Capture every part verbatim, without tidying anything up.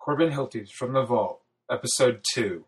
Corbin Hilties from the Vault, Episode two.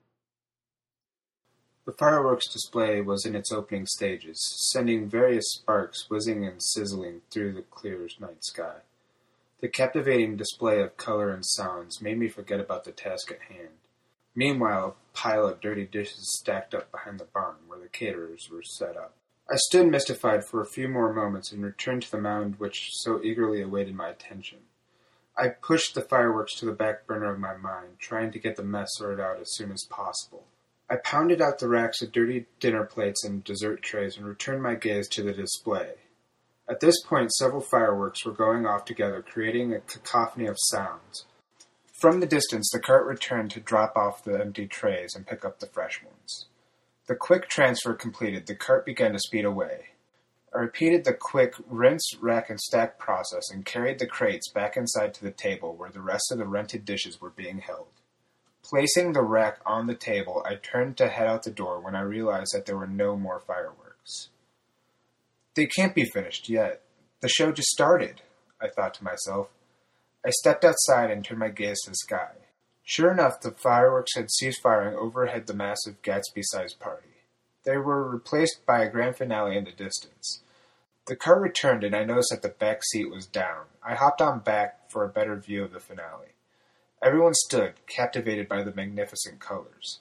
The fireworks display was in its opening stages, sending various sparks whizzing and sizzling through the clear night sky. The captivating display of color and sounds made me forget about the task at hand. Meanwhile, a pile of dirty dishes stacked up behind the barn where the caterers were set up. I stood mystified for a few more moments and returned to the mound which so eagerly awaited my attention. I pushed the fireworks to the back burner of my mind, trying to get the mess sorted out as soon as possible. I pounded out the racks of dirty dinner plates and dessert trays and returned my gaze to the display. At this point, several fireworks were going off together, creating a cacophony of sounds. From the distance, the cart returned to drop off the empty trays and pick up the fresh ones. The quick transfer completed, the cart began to speed away. I repeated the quick rinse, rack, and stack process and carried the crates back inside to the table where the rest of the rented dishes were being held. Placing the rack on the table, I turned to head out the door when I realized that there were no more fireworks. They can't be finished yet. The show just started, I thought to myself. I stepped outside and turned my gaze to the sky. Sure enough, the fireworks had ceased firing overhead the massive Gatsby-sized party. They were replaced by a grand finale in the distance. The car returned and I noticed that the back seat was down. I hopped on back for a better view of the finale. Everyone stood, captivated by the magnificent colors.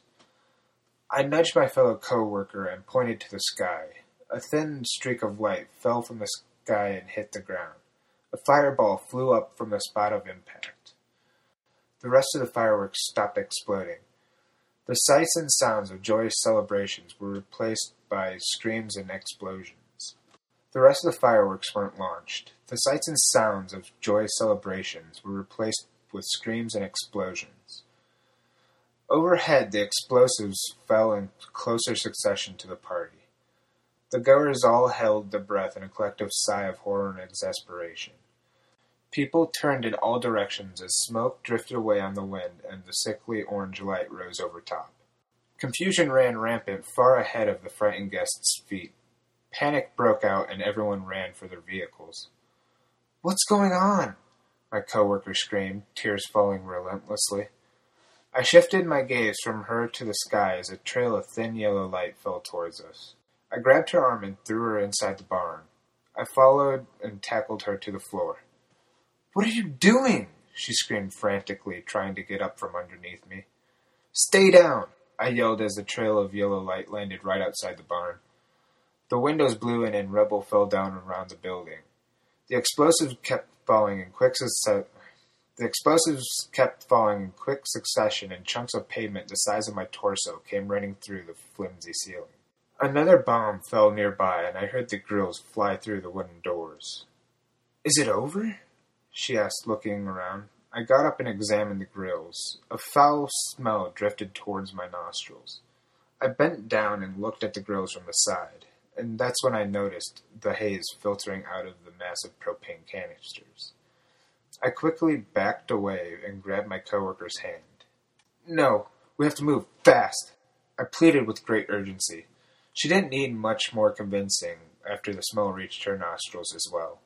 I nudged my fellow co-worker and pointed to the sky. A thin streak of light fell from the sky and hit the ground. A fireball flew up from the spot of impact. The rest of the fireworks stopped exploding. The sights and sounds of joyous celebrations were replaced by screams and explosions. The rest of the fireworks weren't launched. The sights and sounds of joyous celebrations were replaced with screams and explosions. Overhead, the explosives fell in closer succession to the party. The goers all held their breath in a collective sigh of horror and exasperation. People turned in all directions as smoke drifted away on the wind and the sickly orange light rose over top. Confusion ran rampant far ahead of the frightened guests' feet. Panic broke out and everyone ran for their vehicles. "What's going on?" my coworker screamed, tears falling relentlessly. I shifted my gaze from her to the sky as a trail of thin yellow light fell towards us. I grabbed her arm and threw her inside the barn. I followed and tackled her to the floor. "What are you doing?" she screamed frantically, trying to get up from underneath me. "Stay down!" I yelled as the trail of yellow light landed right outside the barn. The windows blew in and rubble fell down around the building. The explosives kept falling in quick succession. The explosives kept falling in quick succession, and chunks of pavement the size of my torso came raining through the flimsy ceiling. Another bomb fell nearby, and I heard the grills fly through the wooden doors. "Is it over?" she asked, looking around. I got up and examined the grills. A foul smell drifted towards my nostrils. I bent down and looked at the grills from the side, and that's when I noticed the haze filtering out of the massive propane canisters. I quickly backed away and grabbed my coworker's hand. "No, we have to move, fast!" I pleaded with great urgency. She didn't need much more convincing after the smell reached her nostrils as well.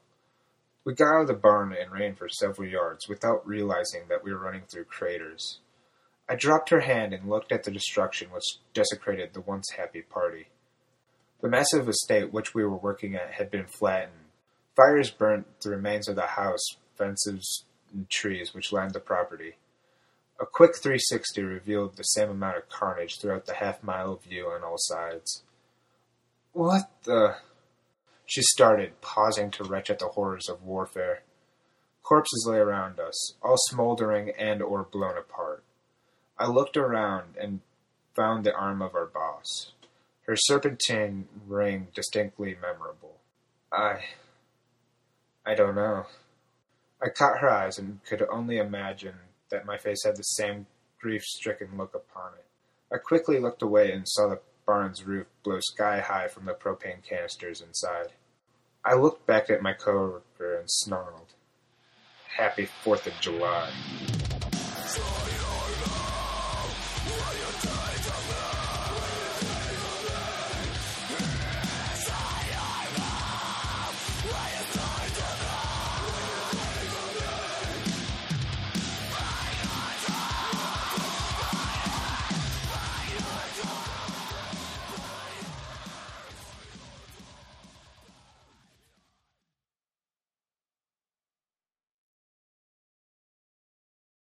We got out of the barn and ran for several yards without realizing that we were running through craters. I dropped her hand and looked at the destruction which desecrated the once happy party. The massive estate which we were working at had been flattened. Fires burnt the remains of the house, fences, and trees which lined the property. A quick three sixty revealed the same amount of carnage throughout the half-mile view on all sides. "What the—" she started, pausing to retch at the horrors of warfare. Corpses lay around us, all smoldering and or blown apart. I looked around and found the arm of our boss. Her serpentine ring distinctly memorable. I... I don't know. I caught her eyes and could only imagine that my face had the same grief-stricken look upon it. I quickly looked away and saw the barn's roof blow sky-high from the propane canisters inside. I looked back at my coworker and snarled, "Happy Fourth of July."